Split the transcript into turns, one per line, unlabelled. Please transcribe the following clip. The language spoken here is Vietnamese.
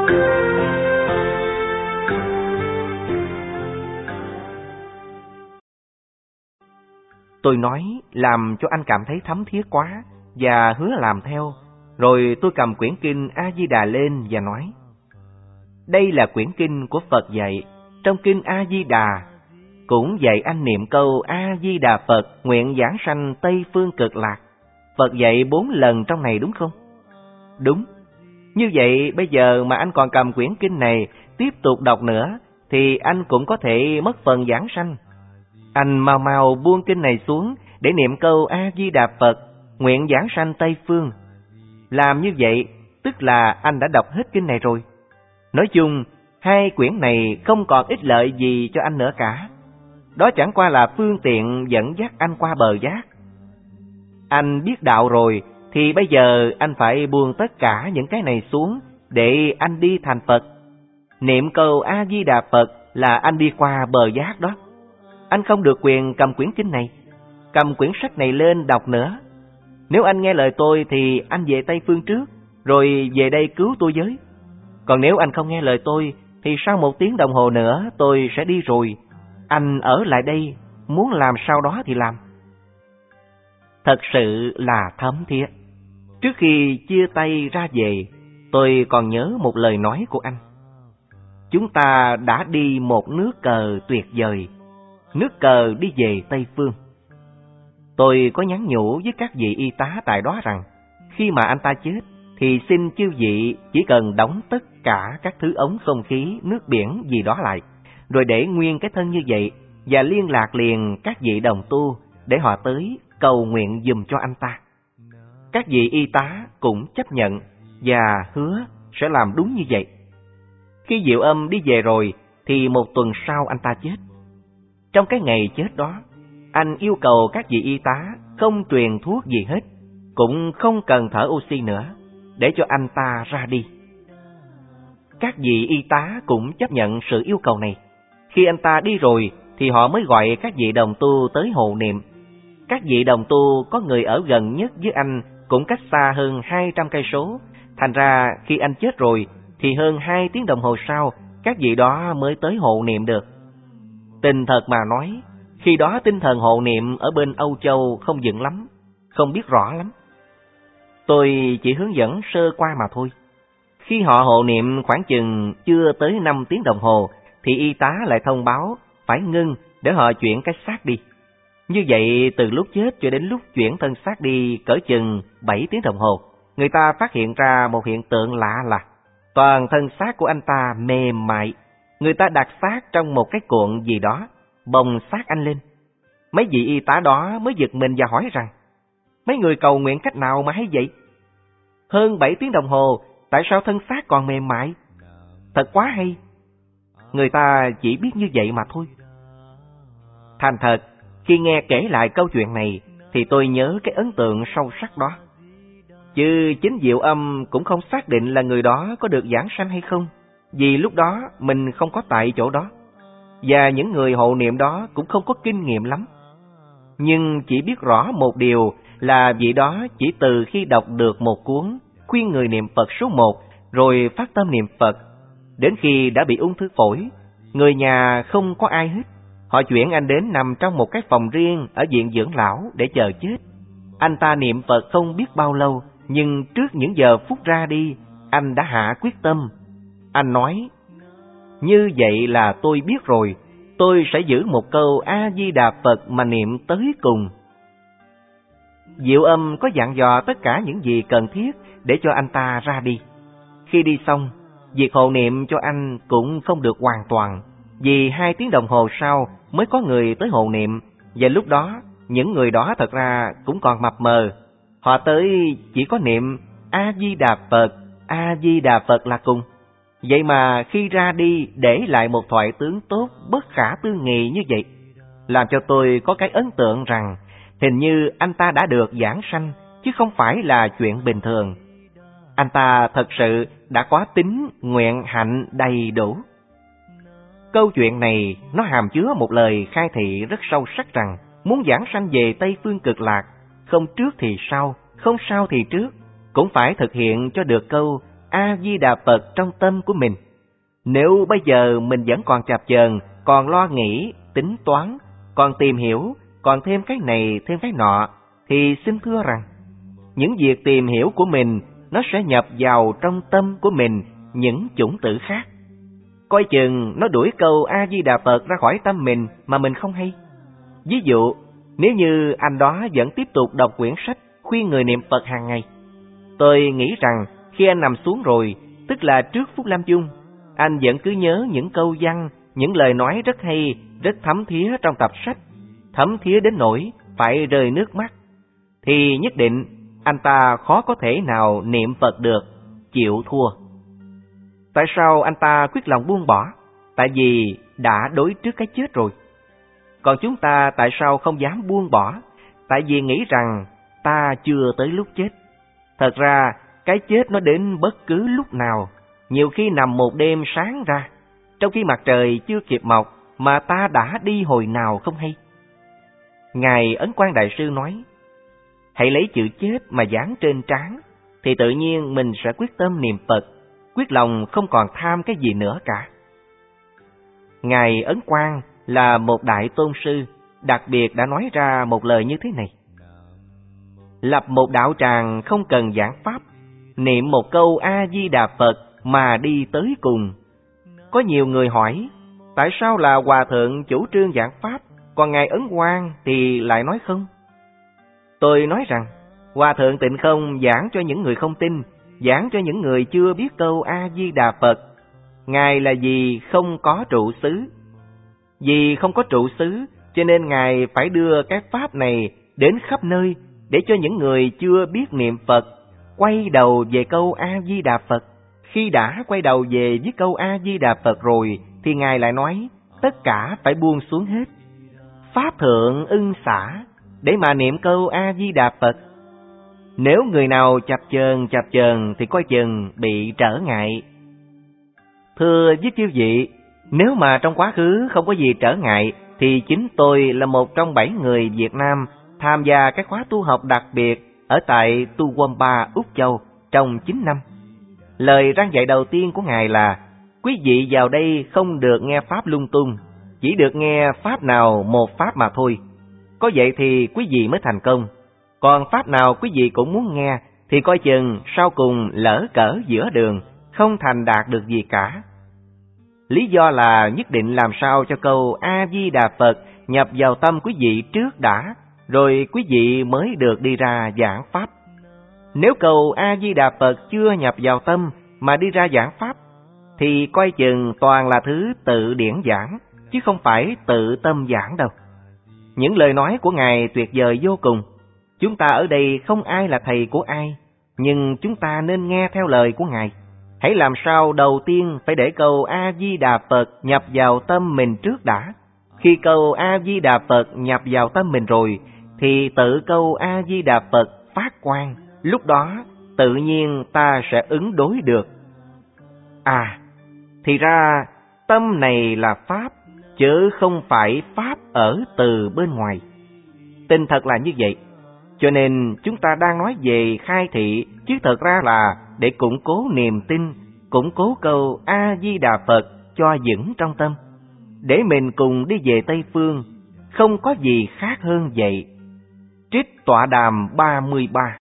Tôi nói làm cho anh cảm thấy thấm thía quá và hứa làm theo. Rồi tôi cầm quyển kinh A Di Đà lên và nói: đây là quyển kinh của Phật dạy. Trong kinh A Di Đà cũng dạy anh niệm câu A Di Đà Phật nguyện giảng sanh Tây Phương Cực Lạc. Phật dạy 4 lần trong này đúng không? Đúng. Như vậy bây giờ mà anh còn cầm quyển kinh này tiếp tục đọc nữa thì anh cũng có thể mất phần giảng sanh. Anh mau mau buông kinh này xuống để niệm câu A Di Đà Phật nguyện giảng sanh Tây Phương. Làm như vậy tức là anh đã đọc hết kinh này rồi. Nói chung 2 quyển này không còn ích lợi gì cho anh nữa cả. Đó chẳng qua là phương tiện dẫn dắt anh qua bờ giác. Anh biết đạo rồi thì bây giờ anh phải buông tất cả những cái này xuống để anh đi thành Phật. Niệm câu A Di Đà Phật là anh đi qua bờ giác đó. Anh không được quyền cầm quyển kinh này, cầm quyển sách này lên đọc nữa. Nếu anh nghe lời tôi thì anh về Tây Phương trước, rồi về đây cứu tôi với. Còn nếu anh không nghe lời tôi thì sau 1 tiếng đồng hồ nữa tôi sẽ đi rồi. Anh ở lại đây, muốn làm sao đó thì làm. Thật sự là thấm thía. Trước khi chia tay ra về, tôi còn nhớ một lời nói của anh. Chúng ta đã đi một nước cờ tuyệt vời, nước cờ đi về Tây Phương. Tôi có nhắn nhủ với các vị y tá tại đó rằng, khi mà anh ta chết, thì xin chư vị chỉ cần đóng tất cả các thứ ống không khí, nước biển gì đó lại, rồi để nguyên cái thân như vậy, và liên lạc liền các vị đồng tu để họ tới cầu nguyện giùm cho anh ta. Các vị y tá cũng chấp nhận và hứa sẽ làm đúng như vậy. Khi Diệu Âm đi về rồi thì 1 tuần sau anh ta chết. Trong cái ngày chết đó, anh yêu cầu các vị y tá không truyền thuốc gì hết, cũng không cần thở oxy nữa, để cho anh ta ra đi. Các vị y tá cũng chấp nhận sự yêu cầu này. Khi anh ta đi rồi thì họ mới gọi các vị đồng tu tới hộ niệm. Các vị đồng tu có người ở gần nhất với anh cũng cách xa hơn 200 cây số. Thành ra khi anh chết rồi thì hơn 2 tiếng đồng hồ sau các vị đó mới tới hộ niệm được. Tình thật mà nói, khi đó tinh thần hộ niệm ở bên Âu Châu không vững lắm, không biết rõ lắm. Tôi chỉ hướng dẫn sơ qua mà thôi. Khi họ hộ niệm khoảng chừng chưa tới 5 tiếng đồng hồ thì y tá lại thông báo phải ngưng để họ chuyển cái xác đi. Như vậy từ lúc chết cho đến lúc chuyển thân xác đi cỡ chừng 7 tiếng đồng hồ, người ta phát hiện ra một hiện tượng lạ là toàn thân xác của anh ta mềm mại. Người ta đặt xác trong một cái cuộn gì đó, bồng xác anh lên. Mấy vị y tá đó mới giật mình và hỏi rằng, mấy người cầu nguyện cách nào mà hay vậy? Hơn 7 tiếng đồng hồ, tại sao thân xác còn mềm mại? Thật quá hay. Người ta chỉ biết như vậy mà thôi. Thành thật, khi nghe kể lại câu chuyện này thì tôi nhớ cái ấn tượng sâu sắc đó. Chứ chính Diệu Âm cũng không xác định là người đó có được giảng sanh hay không, vì lúc đó mình không có tại chỗ đó, và những người hộ niệm đó cũng không có kinh nghiệm lắm. Nhưng chỉ biết rõ một điều là vị đó chỉ từ khi đọc được một cuốn khuyên người niệm Phật số 1 rồi phát tâm niệm Phật, đến khi đã bị ung thư phổi, người nhà không có ai hết. Họ chuyển anh đến nằm trong một cái phòng riêng ở viện dưỡng lão để chờ chết. Anh ta niệm Phật không biết bao lâu, nhưng trước những giờ phút ra đi, anh đã hạ quyết tâm. Anh nói, như vậy là tôi biết rồi, tôi sẽ giữ một câu A-di-đà Phật mà niệm tới cùng. Diệu Âm có dặn dò tất cả những gì cần thiết để cho anh ta ra đi. Khi đi xong, việc hộ niệm cho anh cũng không được hoàn toàn, vì 2 tiếng đồng hồ sau mới có người tới hộ niệm, và lúc đó những người đó thật ra cũng còn mập mờ. Họ tới chỉ có niệm A-di-đà Phật, A-di-đà Phật là cùng. Vậy mà khi ra đi để lại một thoại tướng tốt bất khả tư nghị như vậy, làm cho tôi có cái ấn tượng rằng hình như anh ta đã được giảng sanh, chứ không phải là chuyện bình thường. Anh ta thật sự đã có tính nguyện hạnh đầy đủ. Câu chuyện này nó hàm chứa một lời khai thị rất sâu sắc rằng muốn giảng sanh về Tây Phương Cực Lạc, không trước thì sau, không sau thì trước, cũng phải thực hiện cho được câu A-di-đà Phật trong tâm của mình. Nếu bây giờ mình vẫn còn chập chờn, còn lo nghĩ, tính toán, còn tìm hiểu, còn thêm cái này thêm cái nọ, thì xin thưa rằng, những việc tìm hiểu của mình nó sẽ nhập vào trong tâm của mình những chủng tử khác. Coi chừng nó đuổi câu A-di-đà Phật ra khỏi tâm mình mà mình không hay. Ví dụ, nếu như anh đó vẫn tiếp tục đọc quyển sách khuyên người niệm Phật hàng ngày, tôi nghĩ rằng khi anh nằm xuống rồi, tức là trước phút lâm chung, anh vẫn cứ nhớ những câu văn, những lời nói rất hay, rất thấm thía trong tập sách, thấm thía đến nỗi phải rơi nước mắt, thì nhất định anh ta khó có thể nào niệm Phật được, chịu thua. Tại sao anh ta quyết lòng buông bỏ? Tại vì đã đối trước cái chết rồi. Còn chúng ta tại sao không dám buông bỏ? Tại vì nghĩ rằng ta chưa tới lúc chết. Thật ra cái chết nó đến bất cứ lúc nào, nhiều khi nằm một đêm sáng ra, trong khi mặt trời chưa kịp mọc mà ta đã đi hồi nào không hay. Ngài Ấn Quang Đại Sư nói, hãy lấy chữ chết mà dán trên trán, thì tự nhiên mình sẽ quyết tâm niệm Phật, quyết lòng không còn tham cái gì nữa cả. Ngài Ấn Quang là một đại tôn sư, đặc biệt đã nói ra một lời như thế này: lập một đạo tràng không cần giảng pháp, niệm một câu A-di-đà Phật mà đi tới cùng. Có nhiều người hỏi, tại sao là Hòa Thượng chủ trương giảng pháp, còn Ngài Ấn Quang thì lại nói không? Tôi nói rằng, Hòa Thượng Tịnh Không giảng cho những người không tin, giảng cho những người chưa biết câu A-di-đà Phật. Ngài là vì không có trụ xứ. Vì không có trụ xứ, cho nên Ngài phải đưa cái pháp này đến khắp nơi, để cho những người chưa biết niệm Phật quay đầu về câu A-di-đà Phật. Khi đã quay đầu về với câu A-di-đà Phật rồi, thì Ngài lại nói, tất cả phải buông xuống hết. Pháp thượng ưng xả, để mà niệm câu A-di-đà Phật. Nếu người nào chập chờn thì coi chừng bị trở ngại. Thưa với chư vị, nếu mà trong quá khứ không có gì trở ngại, thì chính tôi là một trong 7 người Việt Nam tham gia cái khóa tu học đặc biệt ở tại Tu Womba, Úc Châu trong 9 năm. Lời răn dạy đầu tiên của Ngài là, quý vị vào đây không được nghe pháp lung tung, chỉ được nghe pháp nào một pháp mà thôi. Có vậy thì quý vị mới thành công. Còn pháp nào quý vị cũng muốn nghe, thì coi chừng sau cùng lỡ cỡ giữa đường, không thành đạt được gì cả. Lý do là nhất định làm sao cho câu A-di-đà Phật nhập vào tâm quý vị trước đã, rồi quý vị mới được đi ra giảng pháp. Nếu câu A-di-đà Phật chưa nhập vào tâm mà đi ra giảng pháp, thì coi chừng toàn là thứ tự điển giảng, chứ không phải tự tâm giảng đâu. Những lời nói của Ngài tuyệt vời vô cùng. Chúng ta ở đây không ai là thầy của ai, nhưng chúng ta nên nghe theo lời của Ngài. Hãy làm sao đầu tiên phải để câu A-di-đà Phật nhập vào tâm mình trước đã. Khi câu A-di-đà Phật nhập vào tâm mình rồi, thì tự câu A-di-đà Phật phát quang. Lúc đó tự nhiên ta sẽ ứng đối được. Thì ra tâm này là pháp, chứ không phải pháp ở từ bên ngoài. Tin thật là như vậy. Cho nên chúng ta đang nói về khai thị, chứ thật ra là để củng cố niềm tin, củng cố câu A-di-đà Phật cho vững trong tâm, để mình cùng đi về Tây Phương, không có gì khác hơn vậy. Trích tọa đàm 33.